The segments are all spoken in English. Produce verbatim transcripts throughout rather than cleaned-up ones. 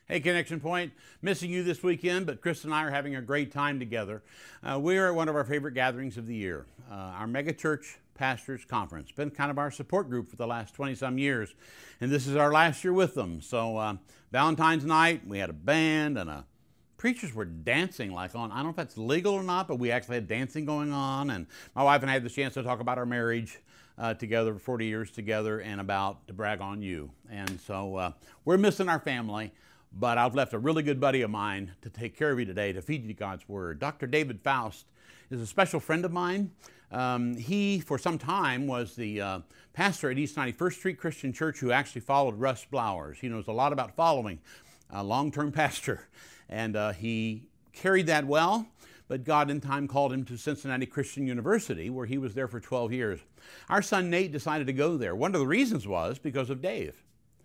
Hey, Connection Point, missing you this weekend, but Chris and I are having a great time together. Uh, we are at one of our favorite gatherings of the year, uh, our Mega Church Pastors Conference. Been kind of our support group for the last twenty-some years, and this is our last year with them. So uh, Valentine's night, we had a band and a preachers were dancing like on, I don't know if that's legal or not, but we actually had dancing going on, and my wife and I had the chance to talk about our marriage uh, together for forty years together and about to brag on you. And so uh, we're missing our family. But I've left a really good buddy of mine to take care of you today, to feed you God's Word. Doctor David Faust is a special friend of mine. Um, he, for some time, was the uh, pastor at East ninety-first Street Christian Church who actually followed Russ Blowers. He knows a lot about following a long-term pastor, and uh, he carried that well, but God in time called him to Cincinnati Christian University, where he was there for twelve years. Our son Nate decided to go there. One of the reasons was because of Dave.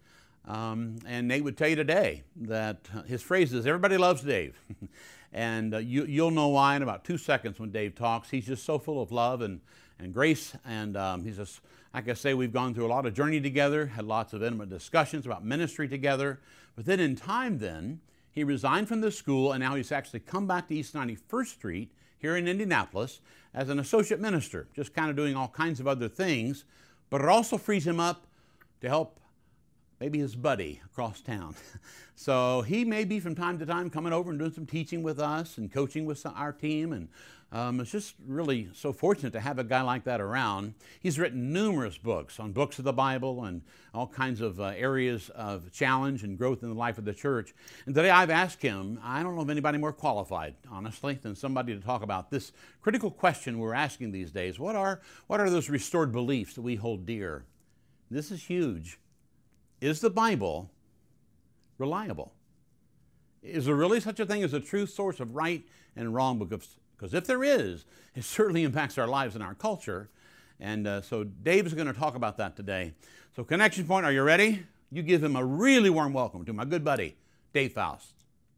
Um, and Nate would tell you today that his phrase is, everybody loves Dave. and uh, you, you'll know why in about two seconds when Dave talks. He's just so full of love and, and grace. And um, he's just, like I say, we've gone through a lot of journey together, had lots of intimate discussions about ministry together. But then in time then, he resigned from the school, and now he's actually come back to East ninety-first Street here in Indianapolis as an associate minister, just kind of doing all kinds of other things. But it also frees him up to help maybe his buddy across town. So he may be from time to time coming over and doing some teaching with us and coaching with our team. And um, it's just really so fortunate to have a guy like that around. He's written numerous books on books of the Bible and all kinds of uh, areas of challenge and growth in the life of the church. And today I've asked him, I don't know of anybody more qualified, honestly, than somebody to talk about this critical question we're asking these days. What are, what are those restored beliefs that we hold dear? This is huge. Is the Bible reliable? Is there really such a thing as a true source of right and wrong? Because, because if there is, it certainly impacts our lives and our culture. And uh, so Dave is going to talk about that today. So Connection Point, are you ready? You give him a really warm welcome to my good buddy, Dave Faust.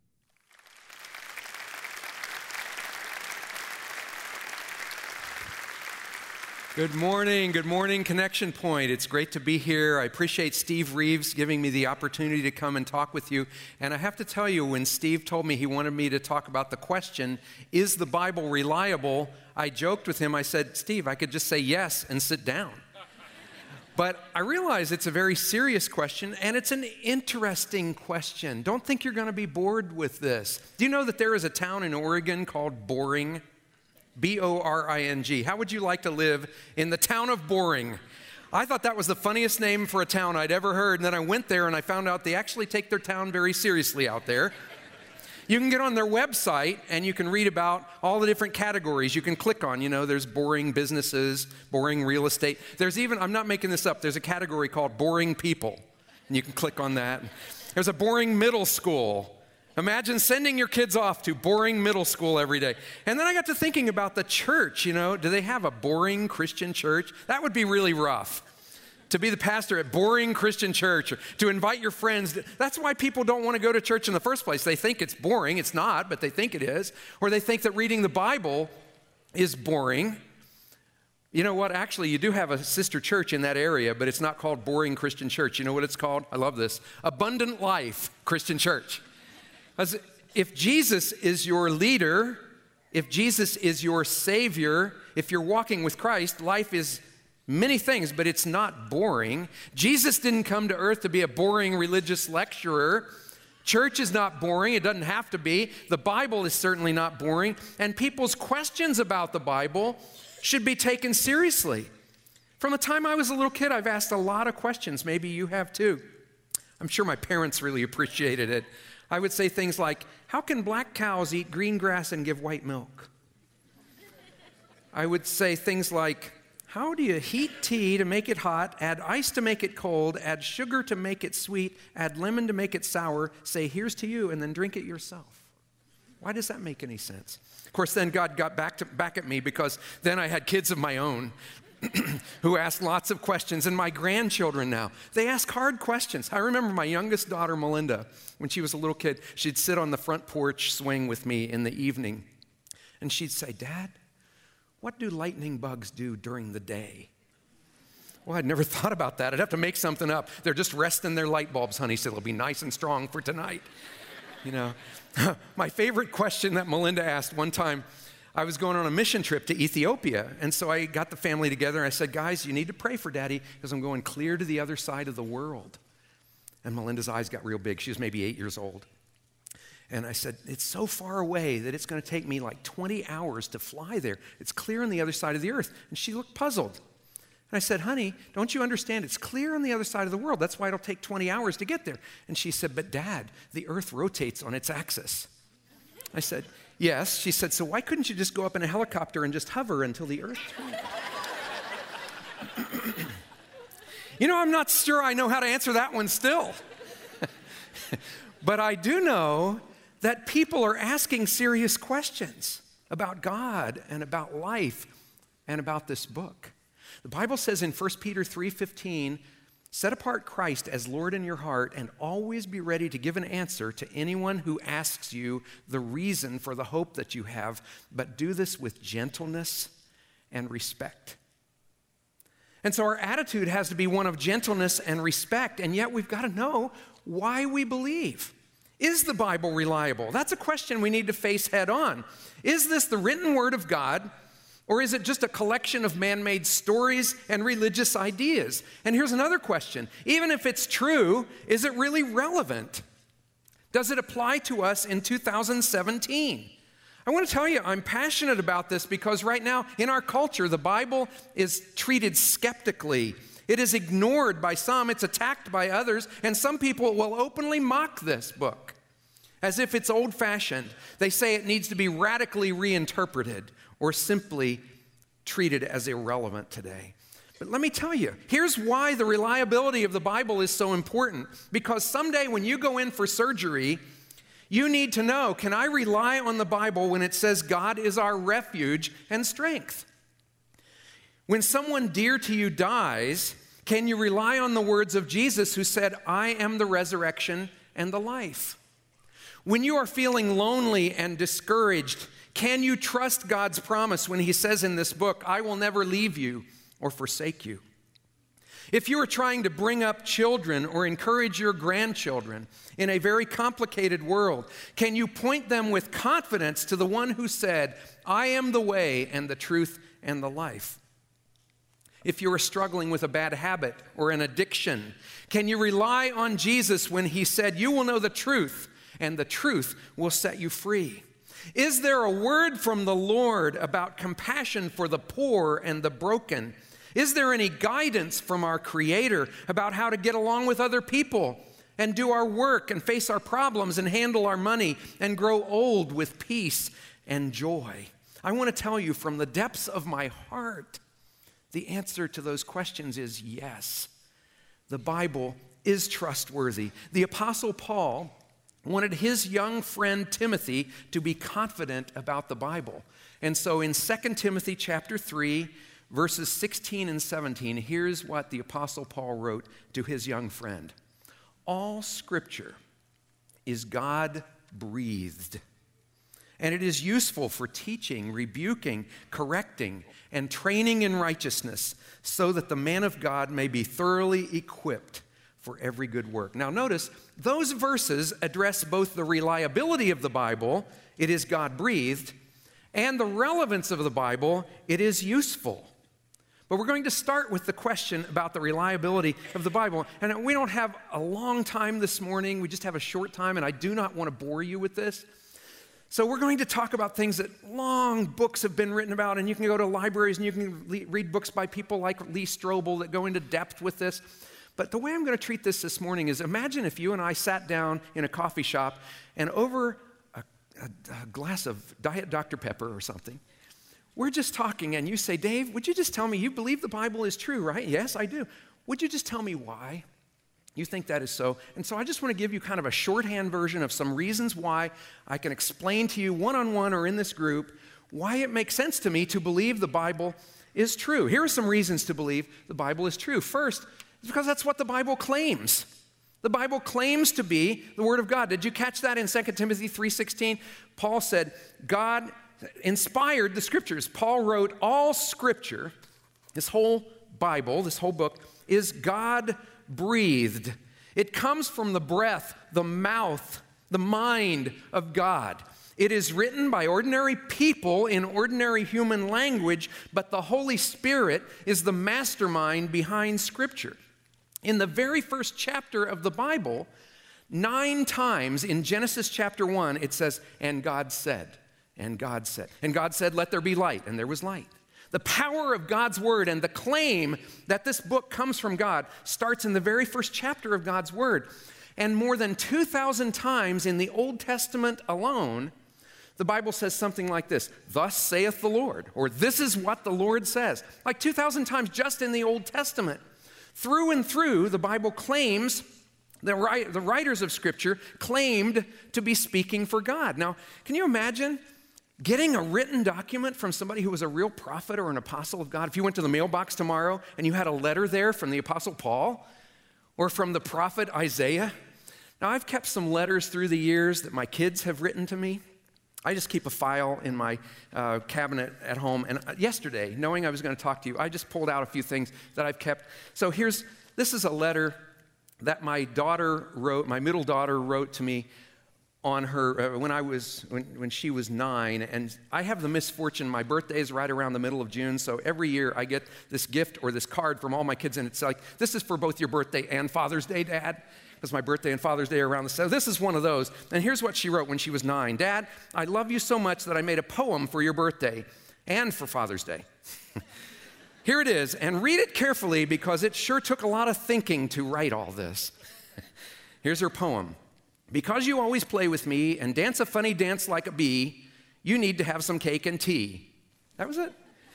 Good morning, good morning, Connection Point. It's great to be here. I appreciate Steve Reeves giving me the opportunity to come and talk with you. And I have to tell you, when Steve told me he wanted me to talk about the question, is the Bible reliable? I joked with him. I said, Steve, I could just say yes and sit down. But I realize it's a very serious question, and it's an interesting question. Don't think you're going to be bored with this. Do you know that there is a town in Oregon called Boring? B O R I N G. How would you like to live in the town of Boring? I thought that was the funniest name for a town I'd ever heard, and then I went there and I found out they actually take their town very seriously out there. You can get on their website and you can read about all the different categories you can click on. You know, there's boring businesses, boring real estate. There's even, I'm not making this up, there's a category called boring people, and you can click on that. There's a boring middle school. Imagine sending your kids off to boring middle school every day. And then I got to thinking about the church, you know. Do they have a boring Christian church? That would be really rough. To be the pastor at boring Christian church, or to invite your friends. That's why people don't want to go to church in the first place. They think it's boring. It's not, but they think it is. Or they think that reading the Bible is boring. You know what? Actually, you do have a sister church in that area, but it's not called Boring Christian Church. You know what it's called? I love this. Abundant Life Christian Church. If Jesus is your leader, if Jesus is your Savior, if you're walking with Christ, life is many things, but it's not boring. Jesus didn't come to earth to be a boring religious lecturer. Church is not boring. It doesn't have to be. The Bible is certainly not boring. And people's questions about the Bible should be taken seriously. From the time I was a little kid, I've asked a lot of questions. Maybe you have too. I'm sure my parents really appreciated it. I would say things like, how can black cows eat green grass and give white milk? I would say things like, how do you heat tea to make it hot, add ice to make it cold, add sugar to make it sweet, add lemon to make it sour, say, here's to you, and then drink it yourself? Why does that make any sense? Of course, then God got back, to, back at me because then I had kids of my own who asked lots of questions, and my grandchildren now, they ask hard questions. I remember my youngest daughter, Melinda, when she was a little kid, she'd sit on the front porch swing with me in the evening, and she'd say, Dad, what do lightning bugs do during the day? Well, I'd never thought about that. I'd have to make something up. They're just resting their light bulbs, honey, so it'll be nice and strong for tonight. You know, my favorite question that Melinda asked one time, I was going on a mission trip to Ethiopia, and so I got the family together, and I said, guys, you need to pray for Daddy because I'm going clear to the other side of the world. And Melinda's eyes got real big. She was maybe eight years old. And I said, it's so far away that it's going to take me like twenty hours to fly there. It's clear on the other side of the earth. And she looked puzzled. And I said, honey, don't you understand? It's clear on the other side of the world. That's why it'll take twenty hours to get there. And she said, but Dad, the earth rotates on its axis. I said, yes. She said, so why couldn't you just go up in a helicopter and just hover until the earth turned? You know, I'm not sure I know how to answer that one still. But I do know that people are asking serious questions about God and about life and about this book. The Bible says in First Peter three fifteen, set apart Christ as Lord in your heart and always be ready to give an answer to anyone who asks you the reason for the hope that you have, but do this with gentleness and respect. And so our attitude has to be one of gentleness and respect, and yet we've got to know why we believe. Is the Bible reliable? That's a question we need to face head on. Is this the written word of God, or is it just a collection of man-made stories and religious ideas? And here's another question. Even if it's true, is it really relevant? Does it apply to us in two thousand seventeen? I want to tell you, I'm passionate about this because right now in our culture, the Bible is treated skeptically. It is ignored by some, it's attacked by others, and some people will openly mock this book as if it's old-fashioned. They say it needs to be radically reinterpreted or simply treated as irrelevant today. But let me tell you, here's why the reliability of the Bible is so important. Because someday when you go in for surgery, you need to know, can I rely on the Bible when it says God is our refuge and strength? When someone dear to you dies, can you rely on the words of Jesus who said, I am the resurrection and the life? When you are feeling lonely and discouraged, can you trust God's promise when he says in this book, I will never leave you or forsake you? If you are trying to bring up children or encourage your grandchildren in a very complicated world, can you point them with confidence to the one who said, I am the way and the truth and the life? If you are struggling with a bad habit or an addiction, can you rely on Jesus when he said, you will know the truth and the truth will set you free? Is there a word from the Lord about compassion for the poor and the broken? Is there any guidance from our Creator about how to get along with other people and do our work and face our problems and handle our money and grow old with peace and joy? I want to tell you from the depths of my heart, the answer to those questions is yes. The Bible is trustworthy. The Apostle Paul wanted his young friend Timothy to be confident about the Bible. And so in Second Timothy chapter three, verses sixteen and seventeen, here's what the Apostle Paul wrote to his young friend. All Scripture is God-breathed, and it is useful for teaching, rebuking, correcting, and training in righteousness, so that the man of God may be thoroughly equipped for every good work. Now notice, those verses address both the reliability of the Bible, it is God-breathed, and the relevance of the Bible, it is useful. But we're going to start with the question about the reliability of the Bible. And we don't have a long time this morning, we just have a short time, and I do not want to bore you with this. So we're going to talk about things that long books have been written about, and you can go to libraries and you can le- read books by people like Lee Strobel that go into depth with this. But the way I'm going to treat this this morning is, imagine if you and I sat down in a coffee shop and over a, a, a glass of Diet Doctor Pepper or something, we're just talking and you say, Dave, would you just tell me, you believe the Bible is true, right? Yes, I do. Would you just tell me why you think that is so? And so I just want to give you kind of a shorthand version of some reasons why I can explain to you one-on-one or in this group why it makes sense to me to believe the Bible is true. Here are some reasons to believe the Bible is true. First, it's because that's what the Bible claims. The Bible claims to be the Word of God. Did you catch that in Second Timothy three sixteen? Paul said, God inspired the Scriptures. Paul wrote all Scripture, this whole Bible, this whole book, is God-breathed. It comes from the breath, the mouth, the mind of God. It is written by ordinary people in ordinary human language, but the Holy Spirit is the mastermind behind Scripture. In the very first chapter of the Bible, nine times in Genesis chapter one, it says, and God said, and God said, and God said, let there be light, and there was light. The power of God's word and the claim that this book comes from God starts in the very first chapter of God's word. And more than two thousand times in the Old Testament alone, the Bible says something like this, thus saith the Lord, or this is what the Lord says. Like two thousand times just in the Old Testament. Through and through, the Bible claims, the, write, the writers of Scripture claimed to be speaking for God. Now, can you imagine getting a written document from somebody who was a real prophet or an apostle of God? If you went to the mailbox tomorrow and you had a letter there from the Apostle Paul or from the prophet Isaiah. Now, I've kept some letters through the years that my kids have written to me. I just keep a file in my uh, cabinet at home. And yesterday, knowing I was going to talk to you, I just pulled out a few things that I've kept. So here's, this is a letter that my daughter wrote, my middle daughter wrote to me on her, uh, when I was, when, when she was nine. And I have the misfortune, my birthday is right around the middle of June. So every year I get this gift or this card from all my kids. And it's like, this is for both your birthday and Father's Day, Dad. Because my birthday and Father's Day are around the same. So this is one of those. And here's what she wrote when she was nine. Dad, I love you so much that I made a poem for your birthday and for Father's Day. Here it is, and read it carefully because it sure took a lot of thinking to write all this. Here's her poem. Because you always play with me and dance a funny dance like a bee, you need to have some cake and tea. That was it.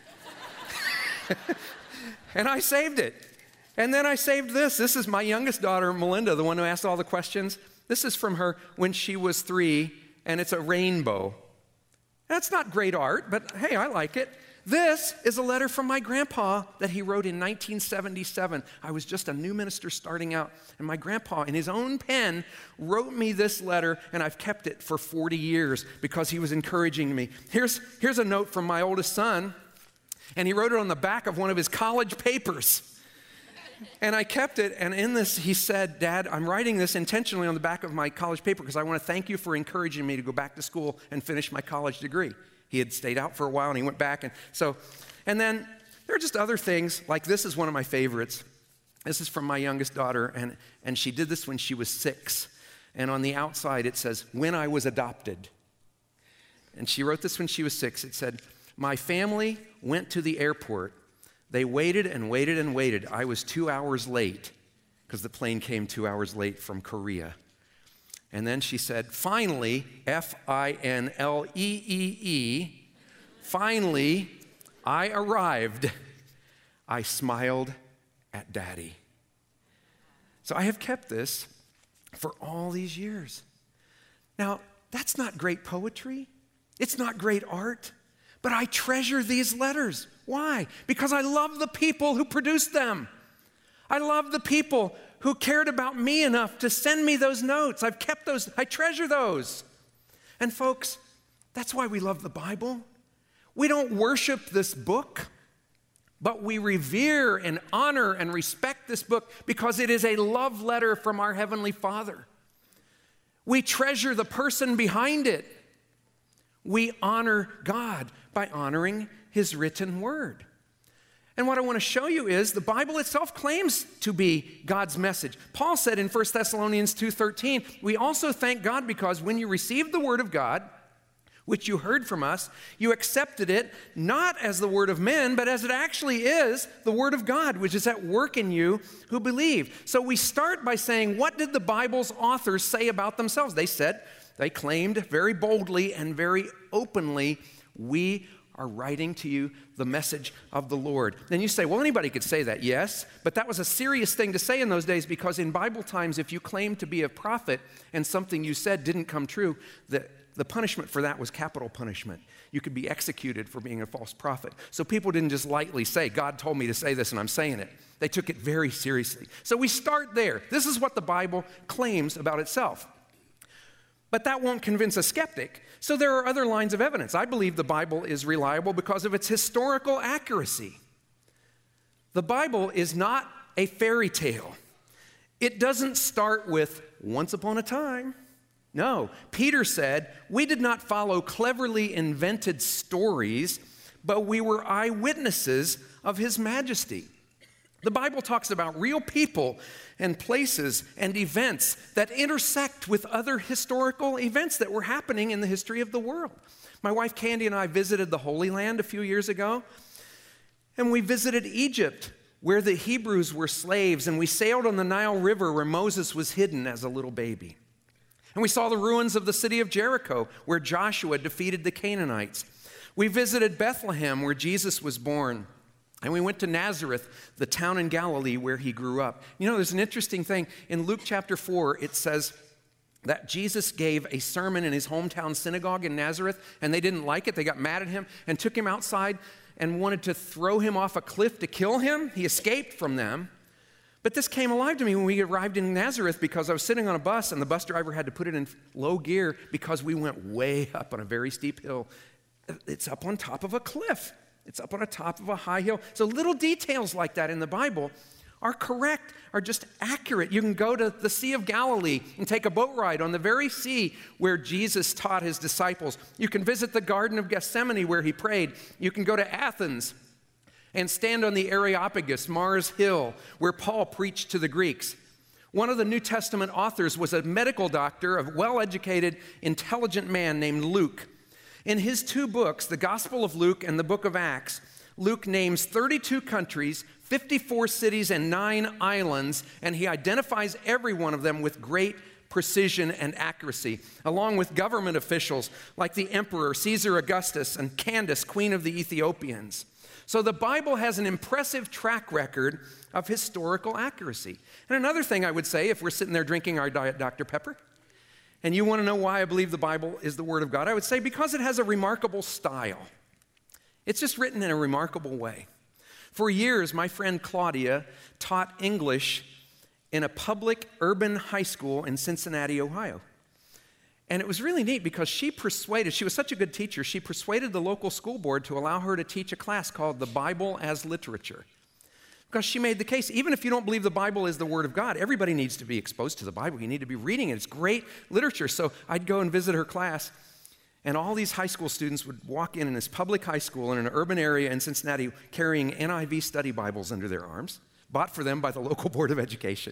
And I saved it. And then I saved this. This is my youngest daughter, Melinda, the one who asked all the questions. This is from her when she was three, and it's a rainbow. That's not great art, but hey, I like it. This is a letter from my grandpa that he wrote in nineteen seventy-seven. I was just a new minister starting out, and my grandpa, in his own pen, wrote me this letter, and I've kept it for forty years because he was encouraging me. Here's, here's a note from my oldest son, and he wrote it on the back of one of his college papers. And I kept it, and in this he said, Dad, I'm writing this intentionally on the back of my college paper because I want to thank you for encouraging me to go back to school and finish my college degree. He had stayed out for a while, and he went back. And so, and then there are just other things, like this is one of my favorites. This is from my youngest daughter, and, and she did this when she was six. And on the outside it says, when I was adopted. And she wrote this when she was six. It said, my family went to the airport. They waited and waited and waited. I was two hours late because the plane came two hours late from Korea. And then she said, finally, F I N L E E E, finally, I arrived. I smiled at Daddy. So I have kept this for all these years. Now, that's not great poetry. It's not great art. But I treasure these letters. Why? Because I love the people who produced them. I love the people who cared about me enough to send me those notes. I've kept those. I treasure those. And folks, that's why we love the Bible. We don't worship this book, but we revere and honor and respect this book because it is a love letter from our Heavenly Father. We treasure the person behind it. We honor God by honoring His written word. And what I want to show you is the Bible itself claims to be God's message. Paul said in First Thessalonians two thirteen, we also thank God because when you received the word of God, which you heard from us, you accepted it not as the word of men, but as it actually is the word of God, which is at work in you who believe. So we start by saying, what did the Bible's authors say about themselves? They said, they claimed very boldly and very openly, we are writing to you the message of the Lord. Then you say, well, anybody could say that. Yes, but that was a serious thing to say in those days because in Bible times, if you claimed to be a prophet and something you said didn't come true, the, the punishment for that was capital punishment. You could be executed for being a false prophet. So people didn't just lightly say, God told me to say this and I'm saying it. They took it very seriously. So we start there. This is what the Bible claims about itself. But that won't convince a skeptic. So there are other lines of evidence. I believe the Bible is reliable because of its historical accuracy. The Bible is not a fairy tale. It doesn't start with once upon a time. No, Peter said, we did not follow cleverly invented stories, but we were eyewitnesses of his majesty. The Bible talks about real people and places and events that intersect with other historical events that were happening in the history of the world. My wife Candy and I visited the Holy Land a few years ago, and we visited Egypt, where the Hebrews were slaves, and we sailed on the Nile River where Moses was hidden as a little baby. And we saw the ruins of the city of Jericho, where Joshua defeated the Canaanites. We visited Bethlehem, where Jesus was born. And we went to Nazareth, the town in Galilee where he grew up. You know, there's an interesting thing. In Luke chapter four, it says that Jesus gave a sermon in his hometown synagogue in Nazareth, and they didn't like it. They got mad at him and took him outside and wanted to throw him off a cliff to kill him. He escaped from them. But this came alive to me when we arrived in Nazareth, because I was sitting on a bus and the bus driver had to put it in low gear because we went way up on a very steep hill. It's up on top of a cliff. It's up on the top of a high hill. So little details like that in the Bible are correct, are just accurate. You can go to the Sea of Galilee and take a boat ride on the very sea where Jesus taught his disciples. You can visit the Garden of Gethsemane where he prayed. You can go to Athens and stand on the Areopagus, Mars Hill, where Paul preached to the Greeks. One of the New Testament authors was a medical doctor, a well-educated, intelligent man named Luke. In his two books, the Gospel of Luke and the book of Acts, Luke names thirty-two countries, fifty-four cities, and nine islands, and he identifies every one of them with great precision and accuracy, along with government officials like the emperor, Caesar Augustus, and Candace, queen of the Ethiopians. So the Bible has an impressive track record of historical accuracy. And another thing I would say, if we're sitting there drinking our Diet Doctor Pepper, and you want to know why I believe the Bible is the Word of God, I would say because it has a remarkable style. It's just written in a remarkable way. For years, my friend Claudia taught English in a public urban high school in Cincinnati, Ohio. And it was really neat because she persuaded, she was such a good teacher, she persuaded the local school board to allow her to teach a class called The Bible as Literature. Because she made the case, even if you don't believe the Bible is the Word of God, everybody needs to be exposed to the Bible. You need to be reading it. It's great literature. So I'd go and visit her class, and all these high school students would walk in in this public high school in an urban area in Cincinnati carrying N I V study Bibles under their arms, bought for them by the local Board of Education.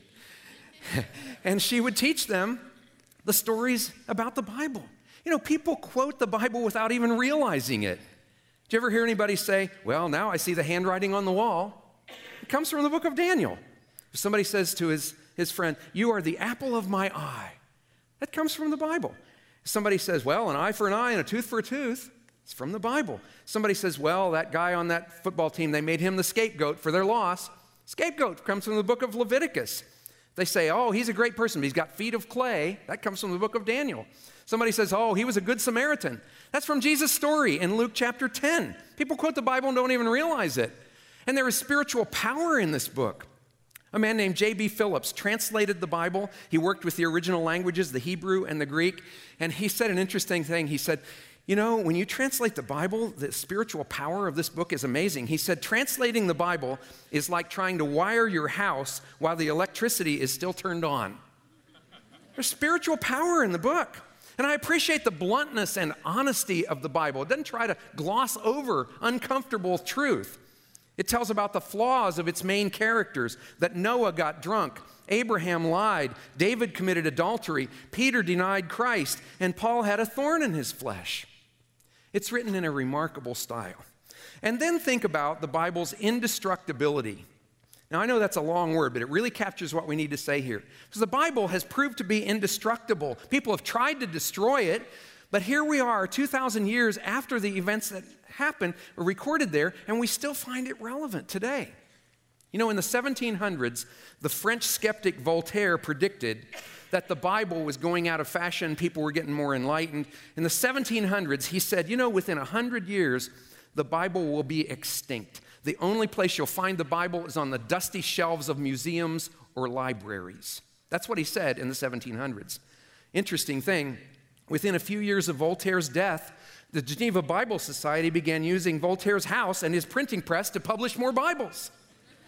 And she would teach them the stories about the Bible. You know, people quote the Bible without even realizing it. Did you ever hear anybody say, well, now I see the handwriting on the wall? It comes from the book of Daniel. If somebody says to his, his friend, you are the apple of my eye, that comes from the Bible. If somebody says, well, an eye for an eye and a tooth for a tooth, it's from the Bible. Somebody says, well, that guy on that football team, they made him the scapegoat for their loss. Scapegoat comes from the book of Leviticus. They say, oh, he's a great person, but he's got feet of clay. That comes from the book of Daniel. Somebody says, oh, he was a good Samaritan. That's from Jesus' story in Luke chapter ten. People quote the Bible and don't even realize it. And there is spiritual power in this book. A man named J B Phillips translated the Bible. He worked with the original languages, the Hebrew and the Greek. And he said an interesting thing. He said, you know, when you translate the Bible, the spiritual power of this book is amazing. He said, translating the Bible is like trying to wire your house while the electricity is still turned on. There's spiritual power in the book. And I appreciate the bluntness and honesty of the Bible. It doesn't try to gloss over uncomfortable truth. It tells about the flaws of its main characters, that Noah got drunk, Abraham lied, David committed adultery, Peter denied Christ, and Paul had a thorn in his flesh. It's written in a remarkable style. And then think about the Bible's indestructibility. Now, I know that's a long word, but it really captures what we need to say here. Because the Bible has proved to be indestructible. People have tried to destroy it, but here we are two thousand years after the events that happened were recorded there, and we still find it relevant today. You know, in the seventeen hundreds, the French skeptic Voltaire predicted that the Bible was going out of fashion, people were getting more enlightened. In the seventeen hundreds, he said, you know, within one hundred years, the Bible will be extinct. The only place you'll find the Bible is on the dusty shelves of museums or libraries. That's what he said in the seventeen hundreds. Interesting thing, within a few years of Voltaire's death, the Geneva Bible Society began using Voltaire's house and his printing press to publish more Bibles.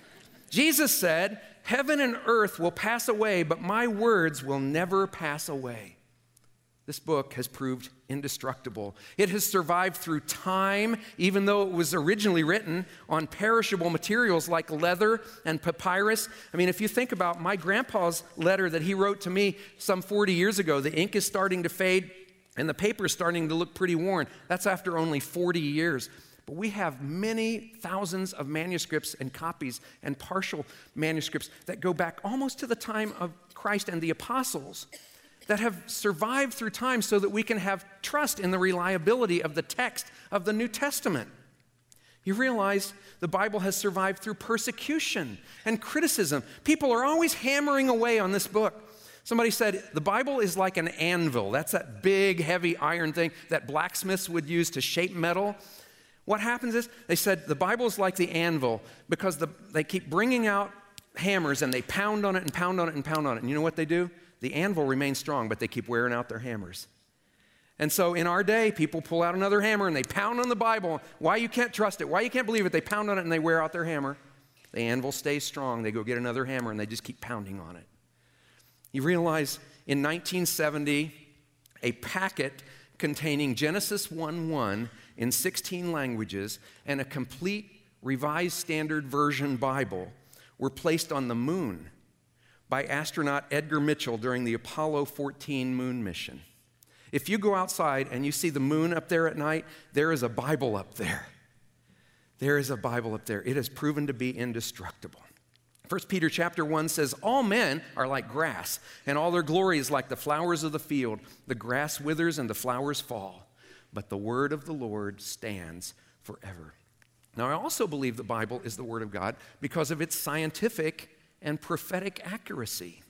Jesus said, heaven and earth will pass away, but my words will never pass away. This book has proved indestructible. It has survived through time, even though it was originally written on perishable materials like leather and papyrus. I mean, if you think about my grandpa's letter that he wrote to me some forty years ago, the ink is starting to fade and the paper is starting to look pretty worn. That's after only forty years. But we have many thousands of manuscripts and copies and partial manuscripts that go back almost to the time of Christ and the apostles, that have survived through time so that we can have trust in the reliability of the text of the New Testament. You realize the Bible has survived through persecution and criticism. People are always hammering away on this book. Somebody said, the Bible is like an anvil. That's that big, heavy iron thing that blacksmiths would use to shape metal. What happens is, they said, the Bible is like the anvil because the, they keep bringing out hammers and they pound on it and pound on it and pound on it. And you know what they do? The anvil remains strong, but they keep wearing out their hammers. And so in our day, people pull out another hammer and they pound on the Bible. Why you can't trust it? Why you can't believe it? They pound on it and they wear out their hammer. The anvil stays strong. They go get another hammer and they just keep pounding on it. You realize in nineteen seventy, a packet containing Genesis one one in sixteen languages and a complete Revised Standard Version Bible were placed on the moon by astronaut Edgar Mitchell during the Apollo fourteen moon mission. If you go outside and you see the moon up there at night, there is a Bible up there. There is a Bible up there. It has proven to be indestructible. First Peter chapter one says, all men are like grass, and all their glory is like the flowers of the field. The grass withers and the flowers fall, but the word of the Lord stands forever. Now, I also believe the Bible is the Word of God because of its scientific and prophetic accuracy.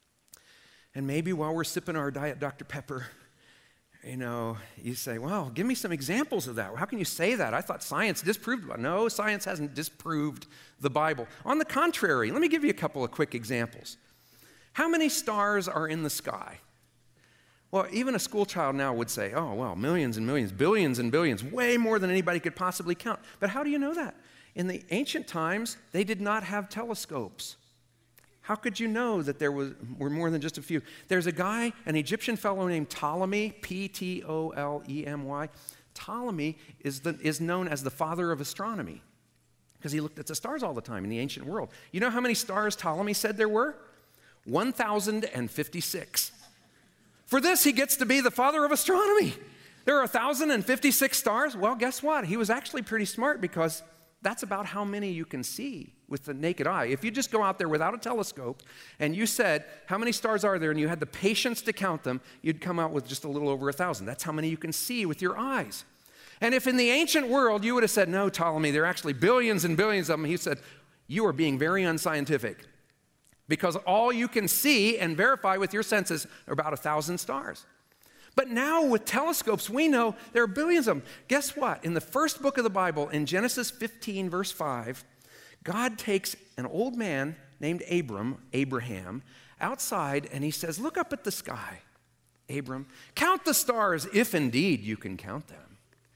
And maybe while we're sipping our Diet Doctor Pepper, you know, you say, well, give me some examples of that. How can you say that? I thought science disproved it. No, science hasn't disproved the Bible. On the contrary, let me give you a couple of quick examples. How many stars are in the sky? Well, even a school child now would say, oh, well, millions and millions, billions and billions, way more than anybody could possibly count. But how do you know that? In the ancient times, they did not have telescopes. How could you know that there was, were more than just a few? There's a guy, an Egyptian fellow named Ptolemy, P T O L E M Y. Ptolemy is, the, is known as the father of astronomy because he looked at the stars all the time in the ancient world. You know how many stars Ptolemy said there were? one thousand fifty-six. For this, he gets to be the father of astronomy. There are one thousand fifty-six stars. Well, guess what? He was actually pretty smart because that's about how many you can see with the naked eye. If you just go out there without a telescope and you said, how many stars are there, and you had the patience to count them, you'd come out with just a little over a thousand. That's how many you can see with your eyes. And if in the ancient world you would have said, no, Ptolemy, there are actually billions and billions of them, he said, you are being very unscientific because all you can see and verify with your senses are about a thousand stars. But now with telescopes, we know there are billions of them. Guess what? In the first book of the Bible, in Genesis fifteen, verse five, God takes an old man named Abram, Abraham, outside, and he says, look up at the sky, Abram. Count the stars, if indeed you can count them.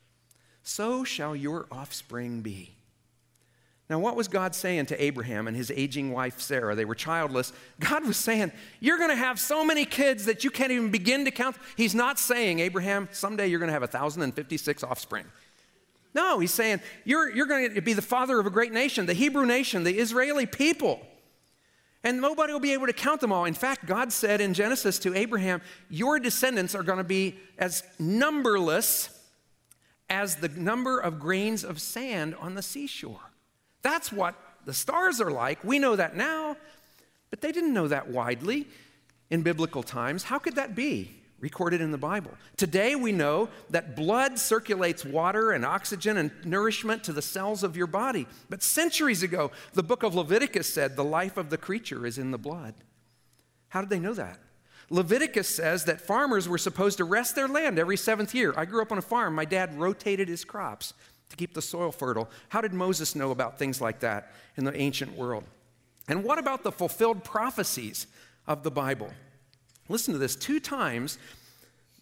So shall your offspring be. Now, what was God saying to Abraham and his aging wife, Sarah? They were childless. God was saying, you're going to have so many kids that you can't even begin to count. He's not saying, Abraham, someday you're going to have one thousand fifty-six offspring. No, he's saying, you're, you're going to be the father of a great nation, the Hebrew nation, the Israeli people. And nobody will be able to count them all. In fact, God said in Genesis to Abraham, your descendants are going to be as numberless as the number of grains of sand on the seashore. That's what the stars are like. We know that now, but they didn't know that widely in biblical times. How could that be? Recorded in the Bible. Today we know that blood circulates water and oxygen and nourishment to the cells of your body. But centuries ago, the book of Leviticus said the life of the creature is in the blood. How did they know that? Leviticus says that farmers were supposed to rest their land every seventh year. I grew up on a farm. My dad rotated his crops to keep the soil fertile. How did Moses know about things like that in the ancient world? And what about the fulfilled prophecies of the Bible? Listen to this. Two times,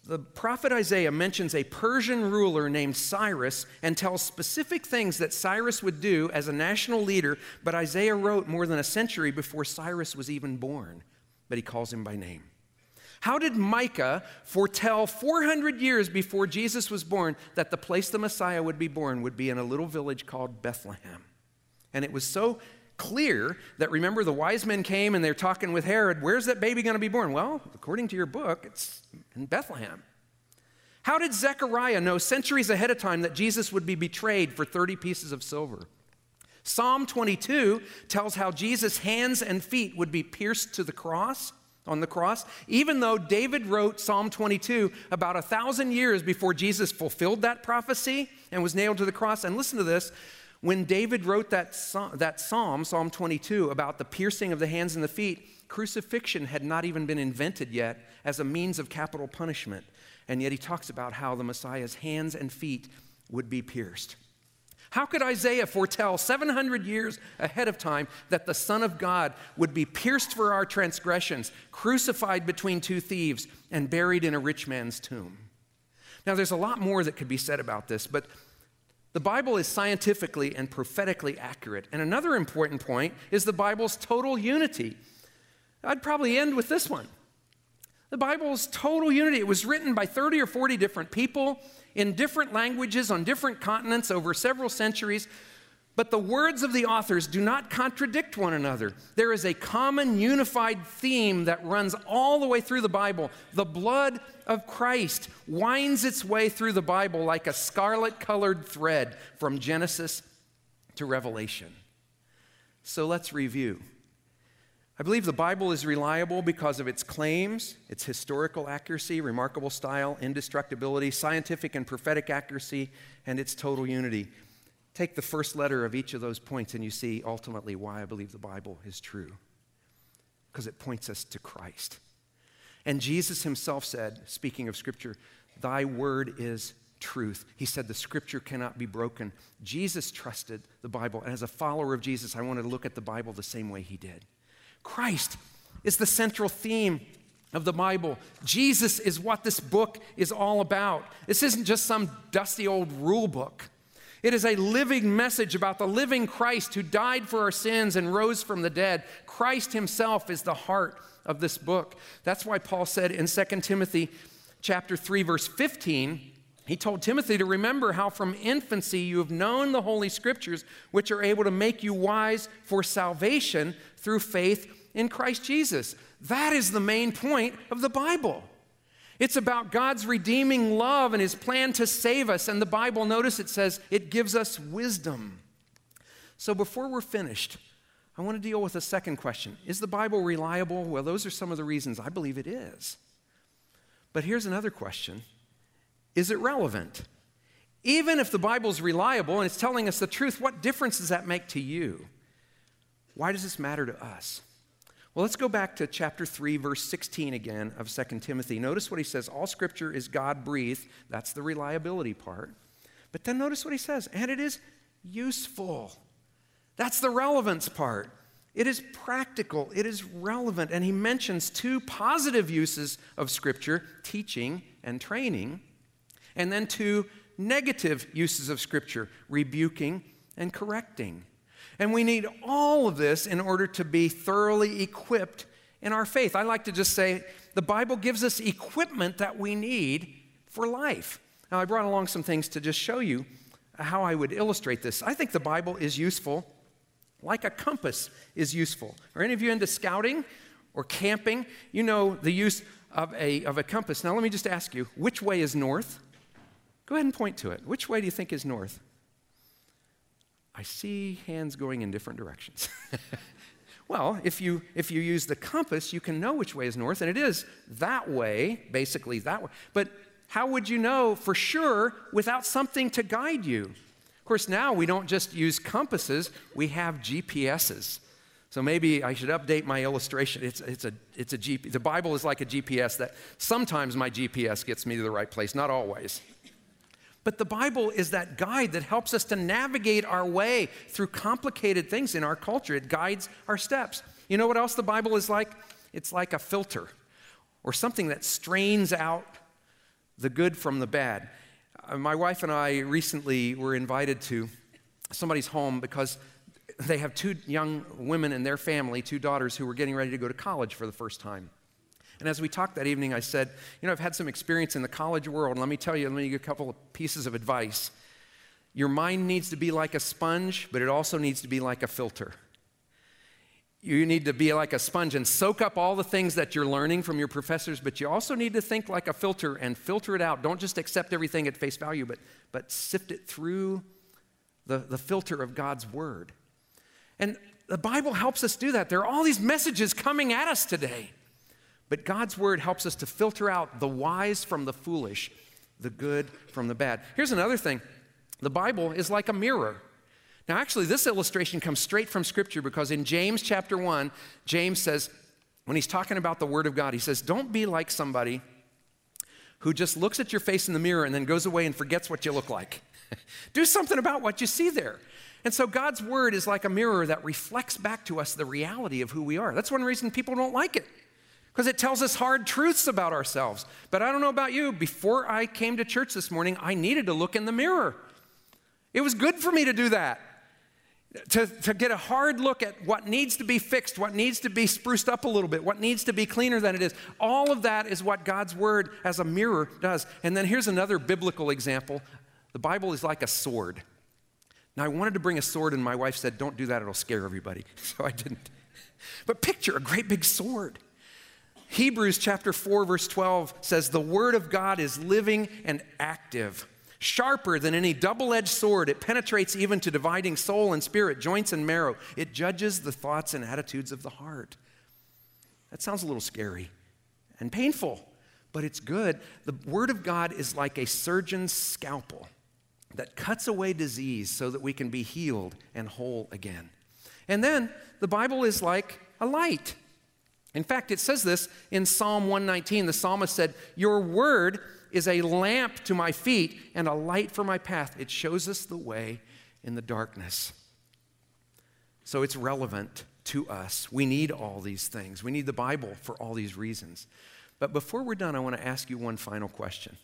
The prophet Isaiah mentions a Persian ruler named Cyrus and tells specific things that Cyrus would do as a national leader, but Isaiah wrote more than a century before Cyrus was even born, but he calls him by name. How did Micah foretell four hundred years before Jesus was born that the place the Messiah would be born would be in a little village called Bethlehem? And it was so clear that, remember, the wise men came and they're talking with Herod, where's that baby going to be born? Well, according to your book, it's in Bethlehem. How did Zechariah know centuries ahead of time that Jesus would be betrayed for thirty pieces of silver? Psalm twenty-two tells how Jesus' hands and feet would be pierced to the cross, on the cross, even though David wrote Psalm twenty-two about a thousand years before Jesus fulfilled that prophecy and was nailed to the cross. And listen to this. When David wrote that, that psalm, Psalm twenty-two, about the piercing of the hands and the feet, crucifixion had not even been invented yet as a means of capital punishment. And yet he talks about how the Messiah's hands and feet would be pierced. How could Isaiah foretell seven hundred years ahead of time that the Son of God would be pierced for our transgressions, crucified between two thieves, and buried in a rich man's tomb? Now, there's a lot more that could be said about this, but the Bible is scientifically and prophetically accurate. And another important point is the Bible's total unity. I'd probably end with this one. The Bible's total unity. It was written by thirty or forty different people in different languages on different continents over several centuries, but the words of the authors do not contradict one another. There is a common unified theme that runs all the way through the Bible. The blood of Christ winds its way through the Bible like a scarlet-colored thread from Genesis to Revelation. So let's review. I believe the Bible is reliable because of its claims, its historical accuracy, remarkable style, indestructibility, scientific and prophetic accuracy, and its total unity. Take the first letter of each of those points and you see ultimately why I believe the Bible is true. Because it points us to Christ. And Jesus himself said, speaking of Scripture, thy word is truth. He said the Scripture cannot be broken. Jesus trusted the Bible. And as a follower of Jesus, I wanted to look at the Bible the same way he did. Christ is the central theme of the Bible. Jesus is what this book is all about. This isn't just some dusty old rule book. It is a living message about the living Christ who died for our sins and rose from the dead. Christ himself is the heart of this book. That's why Paul said in Second Timothy chapter three, verse fifteen, he told Timothy to remember how from infancy you have known the Holy Scriptures, which are able to make you wise for salvation through faith in Christ Jesus. That is the main point of the Bible. It's about God's redeeming love and his plan to save us. And the Bible, notice it says, it gives us wisdom. So before we're finished, I want to deal with a second question. Is the Bible reliable? Well, those are some of the reasons I believe it is. But here's another question. Is it relevant? Even if the Bible's reliable and it's telling us the truth, what difference does that make to you? Why does this matter to us? Well, let's go back to chapter three, verse sixteen again of Second Timothy. Notice what he says. All Scripture is God-breathed. That's the reliability part. But then notice what he says. And it is useful. That's the relevance part. It is practical. It is relevant. And he mentions two positive uses of Scripture, teaching and training, and then two negative uses of Scripture, rebuking and correcting. And we need all of this in order to be thoroughly equipped in our faith. I like to just say the Bible gives us equipment that we need for life. Now, I brought along some things to just show you how I would illustrate this. I think the Bible is useful like a compass is useful. Are any of you into scouting or camping? You know the use of a, of a compass. Now, let me just ask you, which way is north? Go ahead and point to it. Which way do you think is north? I see hands going in different directions. Well, if you, if you use the compass, you can know which way is north, and it is that way, basically that way. But how would you know for sure without something to guide you? Of course, now we don't just use compasses, we have G P S's. So maybe I should update my illustration. It's, it's a, it's a G P S. The Bible is like a G P S that sometimes my G P S gets me to the right place, not always. But the Bible is that guide that helps us to navigate our way through complicated things in our culture. It guides our steps. You know what else the Bible is like? It's like a filter or something that strains out the good from the bad. Uh, my wife and I recently were invited to somebody's home because they have two young women in their family, two daughters who were getting ready to go to college for the first time. And as we talked that evening, I said, you know, I've had some experience in the college world, and let me tell you, let me give you a couple of pieces of advice. Your mind needs to be like a sponge, but it also needs to be like a filter. You need to be like a sponge and soak up all the things that you're learning from your professors, but you also need to think like a filter and filter it out. Don't just accept everything at face value, but, but sift it through the, the filter of God's Word. And the Bible helps us do that. There are all these messages coming at us today, but God's Word helps us to filter out the wise from the foolish, the good from the bad. Here's another thing. The Bible is like a mirror. Now, actually, this illustration comes straight from Scripture because in James chapter one, James says, when he's talking about the Word of God, he says, don't be like somebody who just looks at your face in the mirror and then goes away and forgets what you look like. Do something about what you see there. And so God's Word is like a mirror that reflects back to us the reality of who we are. That's one reason people don't like it, because it tells us hard truths about ourselves. But I don't know about you, before I came to church this morning, I needed to look in the mirror. It was good for me to do that. To, to get a hard look at what needs to be fixed, what needs to be spruced up a little bit, what needs to be cleaner than it is. All of that is what God's Word as a mirror does. And then here's another biblical example. The Bible is like a sword. Now, I wanted to bring a sword, and my wife said, don't do that, it'll scare everybody. So I didn't. But picture a great big sword. Hebrews chapter four, verse twelve says, the Word of God is living and active, sharper than any double-edged sword. It penetrates even to dividing soul and spirit, joints and marrow. It judges the thoughts and attitudes of the heart. That sounds a little scary and painful, but it's good. The Word of God is like a surgeon's scalpel that cuts away disease so that we can be healed and whole again. And then the Bible is like a light. In fact, it says this in Psalm one nineteen. The psalmist said, your word is a lamp to my feet and a light for my path. It shows us the way in the darkness. So it's relevant to us. We need all these things. We need the Bible for all these reasons. But before we're done, I want to ask you one final question.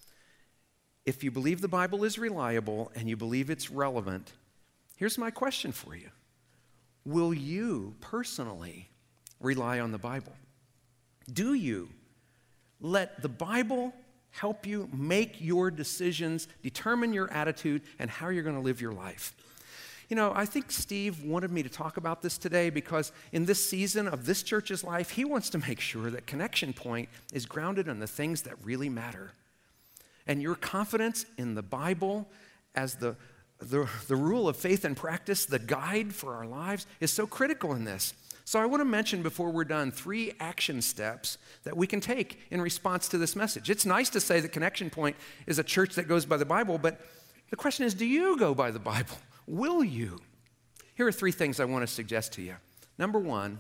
If you believe the Bible is reliable and you believe it's relevant, here's my question for you. Will you personally rely on the Bible? Do you let the Bible help you make your decisions, determine your attitude, and how you're going to live your life? You know, I think Steve wanted me to talk about this today because in this season of this church's life, he wants to make sure that Connection Point is grounded in the things that really matter. And your confidence in the Bible as the, the, the rule of faith and practice, the guide for our lives, is so critical in this. So I want to mention before we're done three action steps that we can take in response to this message. It's nice to say that Connection Point is a church that goes by the Bible, but the question is, do you go by the Bible? Will you? Here are three things I want to suggest to you. Number one,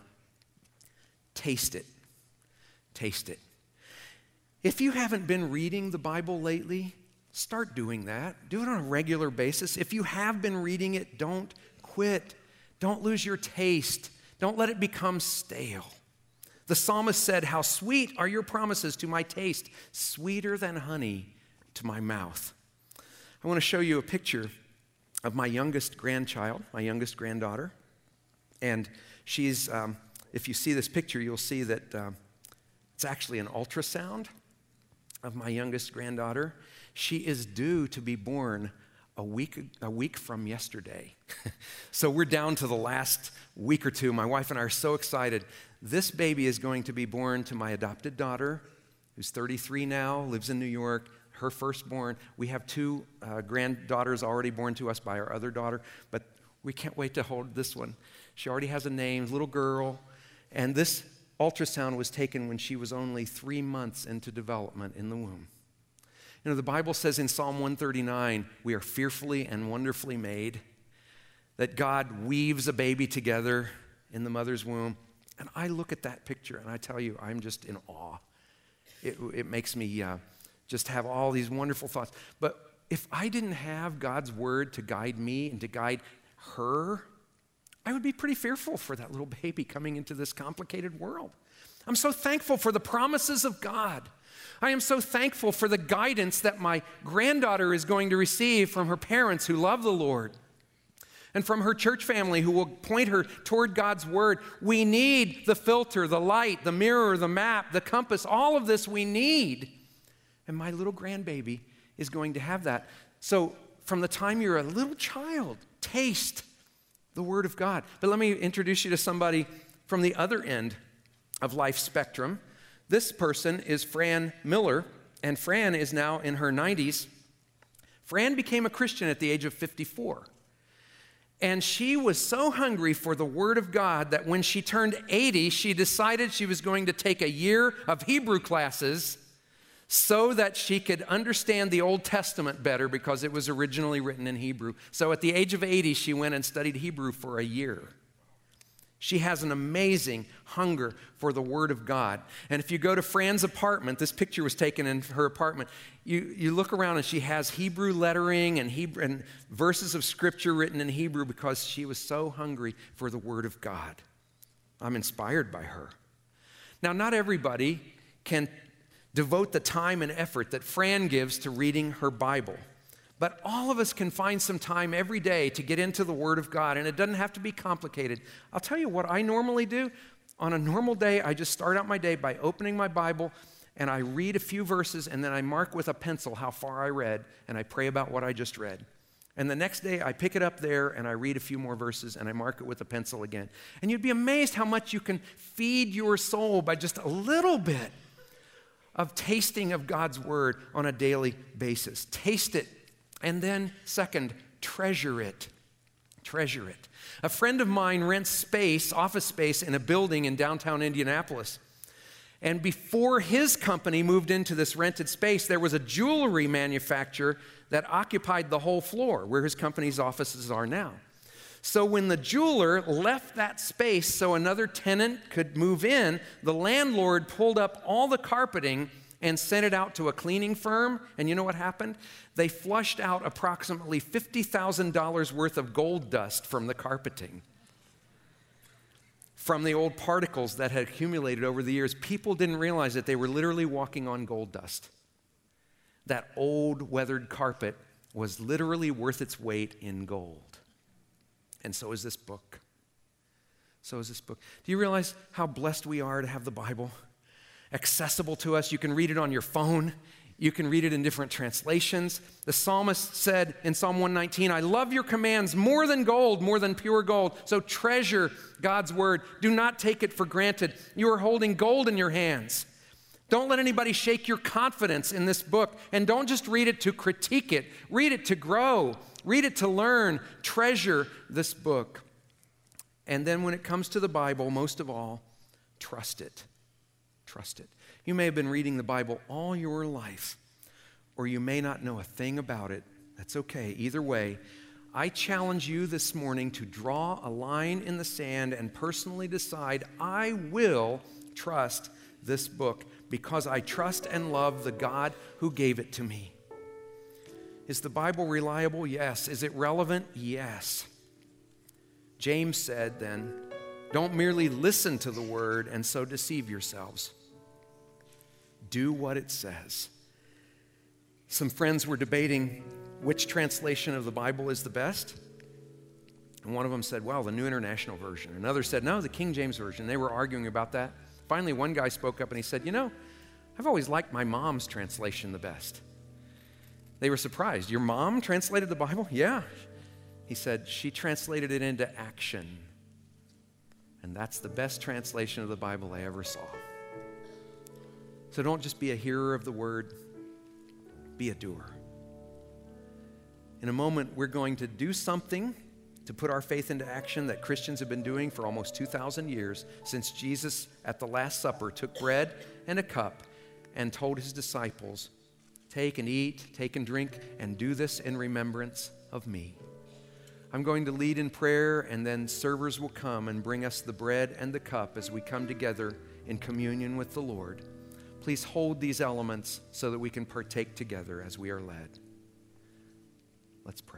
taste it. Taste it. If you haven't been reading the Bible lately, start doing that. Do it on a regular basis. If you have been reading it, don't quit. Don't lose your taste. Don't let it become stale. The psalmist said, how sweet are your promises to my taste, sweeter than honey to my mouth. I want to show you a picture of my youngest grandchild, my youngest granddaughter. And she's, um, if you see this picture, you'll see that uh, it's actually an ultrasound of my youngest granddaughter. She is due to be born a week, a week from yesterday. So we're down to the last week or two. My wife and I are so excited. This baby is going to be born to my adopted daughter, who's thirty-three now, lives in New York, her firstborn. We have two uh, granddaughters already born to us by our other daughter, but we can't wait to hold this one. She already has a name, little girl, and this ultrasound was taken when she was only three months into development in the womb. You know, the Bible says in Psalm one thirty-nine, we are fearfully and wonderfully made, that God weaves a baby together in the mother's womb. And I look at that picture and I tell you, I'm just in awe. It, it makes me uh, just have all these wonderful thoughts. But if I didn't have God's word to guide me and to guide her, I would be pretty fearful for that little baby coming into this complicated world. I'm so thankful for the promises of God. I am so thankful for the guidance that my granddaughter is going to receive from her parents who love the Lord and from her church family who will point her toward God's word. We need the filter, the light, the mirror, the map, the compass, all of this we need. And my little grandbaby is going to have that. So from the time you're a little child, taste the word of God. But let me introduce you to somebody from the other end of life spectrum. This person is Fran Miller, and Fran is now in her nineties. Fran became a Christian at the age of fifty-four. And she was so hungry for the Word of God that when she turned eighty, she decided she was going to take a year of Hebrew classes so that she could understand the Old Testament better because it was originally written in Hebrew. So at the age of eighty, she went and studied Hebrew for a year. She has an amazing hunger for the Word of God. And if you go to Fran's apartment, this picture was taken in her apartment, you, you look around and she has Hebrew lettering and, Hebrew, and verses of Scripture written in Hebrew because she was so hungry for the Word of God. I'm inspired by her. Now, not everybody can devote the time and effort that Fran gives to reading her Bible. But all of us can find some time every day to get into the Word of God, and it doesn't have to be complicated. I'll tell you what I normally do. On a normal day, I just start out my day by opening my Bible, and I read a few verses, and then I mark with a pencil how far I read, and I pray about what I just read. And the next day, I pick it up there, and I read a few more verses, and I mark it with a pencil again. And you'd be amazed how much you can feed your soul by just a little bit of tasting of God's Word on a daily basis. Taste it. And then, second, treasure it. Treasure it. A friend of mine rents space, office space, in a building in downtown Indianapolis. And before his company moved into this rented space, there was a jewelry manufacturer that occupied the whole floor where his company's offices are now. So when the jeweler left that space so another tenant could move in, the landlord pulled up all the carpeting and sent it out to a cleaning firm. And you know what happened? They flushed out approximately fifty thousand dollars worth of gold dust from the carpeting, from the old particles that had accumulated over the years. People didn't realize that they were literally walking on gold dust. That old weathered carpet was literally worth its weight in gold. And so is this book. So is this book. Do you realize how blessed we are to have the Bible accessible to us? You can read it on your phone. You can read it in different translations. The psalmist said in Psalm one nineteen, I love your commands more than gold, more than pure gold. So treasure God's word. Do not take it for granted. You are holding gold in your hands. Don't let anybody shake your confidence in this book. And don't just read it to critique it. Read it to grow. Read it to learn. Treasure this book. And then when it comes to the Bible, most of all, trust it. Trust it. You may have been reading the Bible all your life, or you may not know a thing about it. That's okay. Either way, I challenge you this morning to draw a line in the sand and personally decide, I will trust this book because I trust and love the God who gave it to me. Is the Bible reliable? Yes. Is it relevant? Yes. James said then, don't merely listen to the word and so deceive yourselves. Do what it says. Some friends were debating which translation of the Bible is the best. And one of them said, well, the New International Version. Another said, no, the King James Version. They were arguing about that. Finally, one guy spoke up and he said, you know, I've always liked my mom's translation the best. They were surprised. Your mom translated the Bible? Yeah. He said, she translated it into action. And that's the best translation of the Bible I ever saw. So don't just be a hearer of the word, be a doer. In a moment, we're going to do something to put our faith into action that Christians have been doing for almost two thousand years, since Jesus at the Last Supper took bread and a cup and told his disciples, take and eat, take and drink, and do this in remembrance of me. I'm going to lead in prayer, and then servers will come and bring us the bread and the cup as we come together in communion with the Lord. Please hold these elements so that we can partake together as we are led. Let's pray.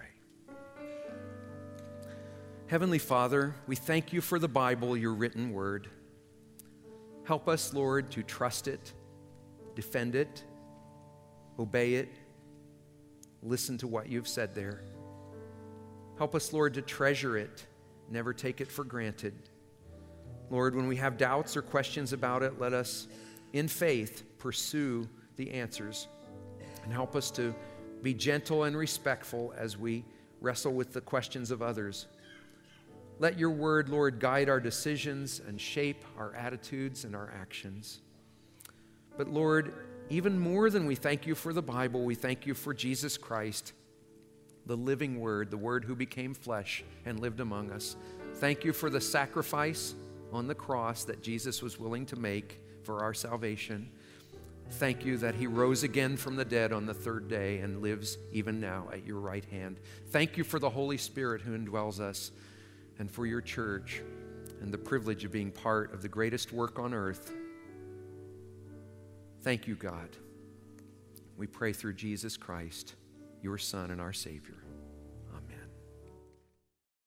Heavenly Father, we thank you for the Bible, your written word. Help us, Lord, to trust it, defend it, obey it, listen to what you've said there. Help us, Lord, to treasure it, never take it for granted. Lord, when we have doubts or questions about it, let us, in faith, pursue the answers. And help us to be gentle and respectful as we wrestle with the questions of others. Let your word, Lord, guide our decisions and shape our attitudes and our actions. But Lord, even more than we thank you for the Bible, we thank you for Jesus Christ, the living Word, the Word who became flesh and lived among us. Thank you for the sacrifice on the cross that Jesus was willing to make for our salvation. Thank you that he rose again from the dead on the third day and lives even now at your right hand. Thank you for the Holy Spirit who indwells us, and for your church and the privilege of being part of the greatest work on earth. Thank you, God. We pray through Jesus Christ, your Son and our Savior.